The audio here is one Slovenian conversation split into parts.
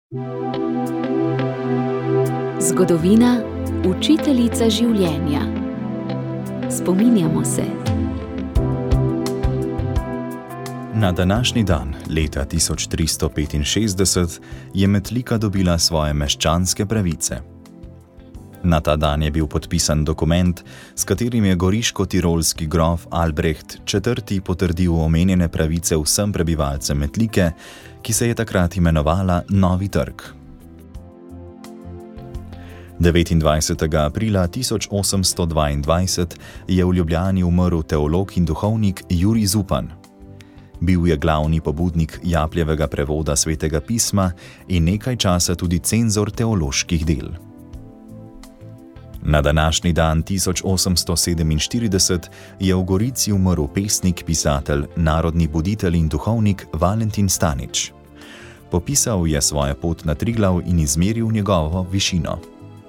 Zgodovina, učiteljica življenja. Spominjamo se. Na današnji dan, leta 1365, je Metlika dobila svoje meščanske pravice. Na ta dan je bil podpisan dokument, s katerim je goriško-tirolski grof Albrecht IV. Potrdil omenjene pravice vsem prebivalcem Metlike, ki se je takrat imenovala Novi Trg. 29. aprila 1822 je v Ljubljani umrl teolog in duhovnik Jurij Zupan. Bil je glavni pobudnik Japljevega prevoda Svetega pisma in nekaj časa tudi cenzor teoloških del. Na današnji dan 1847 je v Gorici umrl pesnik, pisatelj, narodni buditelj in duhovnik Valentin Stanič. Popisal je svojo pot na Triglav in izmeril njegovo višino.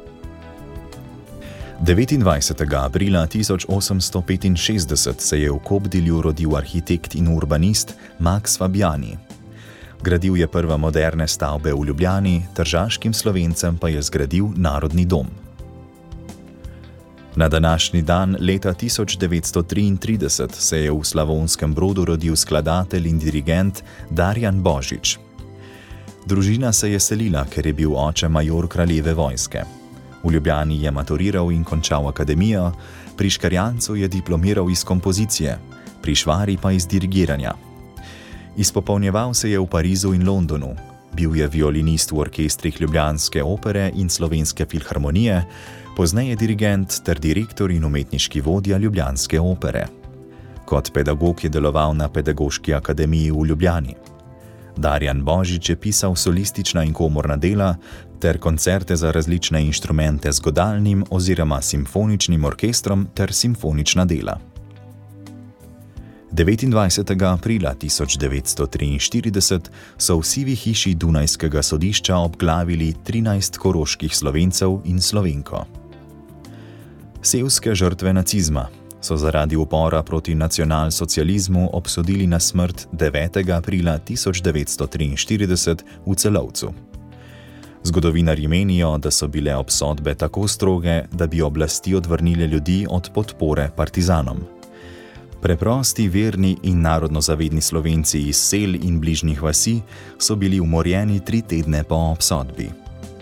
29. aprila 1865 se je v Kobdilju rodil arhitekt in urbanist Max Fabiani. Gradil je prve moderne stavbe v Ljubljani, tržaškim Slovencem pa je zgradil Narodni dom. Na današnji dan leta 1933 se je v Slavonskem Brodu rodil skladatelj in dirigent Darjan Božič. Družina se je selila, ker je bil oče major kraljeve vojske. V Ljubljani je maturiral in končal akademijo, pri Škarjancu je diplomiral iz kompozicije, pri Švari pa iz dirigiranja. Izpopolnjeval se je v Parizu in Londonu. Bil je violinist v orkestrih Ljubljanske opere in Slovenske filharmonije, pozneje dirigent ter direktor in umetniški vodja Ljubljanske opere. Kot pedagog je deloval na Pedagoški akademiji v Ljubljani. Darjan Božič je pisal solistična in komorna dela ter koncerte za različne inštrumente z godalnim oziroma simfoničnim orkestrom ter simfonična dela. 29. aprila 1943 so v Sivi hiši Dunajskega sodišča obglavili 13 koroških Slovencev in Slovenko. Sevske žrtve nacizma so zaradi upora proti nacionalsocializmu obsodili na smrt 9. aprila 1943 v Celovcu. Zgodovinarji menijo, da so bile obsodbe tako stroge, da bi oblasti odvrnile ljudi od podpore partizanom. Preprosti, verni in narodnozavedni Slovenci iz sel in bližnjih vasi so bili umorjeni 3 tedne po obsodbi.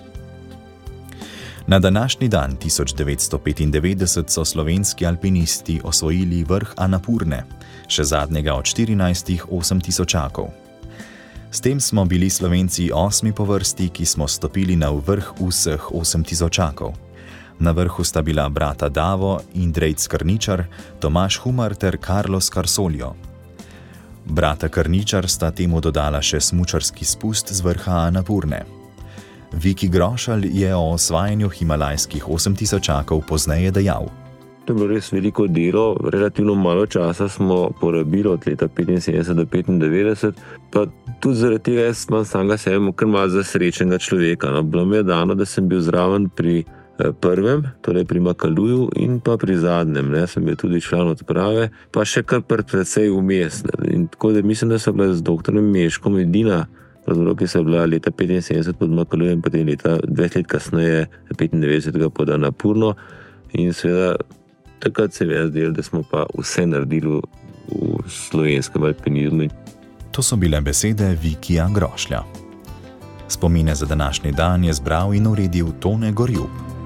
Na današnji dan 1995 so slovenski alpinisti osvojili vrh Anapurne, še zadnjega od 14 8-tisočakov. S tem smo bili Slovenci 8. po vrsti, ki smo stopili na vrh vseh 8-tisočakov. Na vrhu sta bila brata Davo in Drejc Krničar, Tomaž Humar ter Carlos Carsolio. Brata Krničar sta temu dodala še smučarski spust z vrha Anapurne. Viki Grošelj je o osvajanju himalajskih 8-tisočakov pozneje dejal: To je bilo res veliko delo, relativno malo časa smo porabili od leta 75 do 95, pa tudi zaradi tega jaz imam samega sebe kar malo za srečnega človeka. No, bilo mi je dano, da sem bil zraven pri prvem, torej pri Makaluju in pa pri zadnjem, sem bil tudi član odprave, pa še kar precej vmes. In tako da mislim, da so bila z doktorjem Meškom edina, ki so bila leta 75 pod Makalujem, potem leta 2 let kasneje, 95. pod Anapurno, in seveda takrat se je zdelo, da smo pa vse naredili v slovenskem alpinizmu. To so bile besede Vikija Grošlja. Spomine za današnji dan je zbral in uredil Tone Gorjup.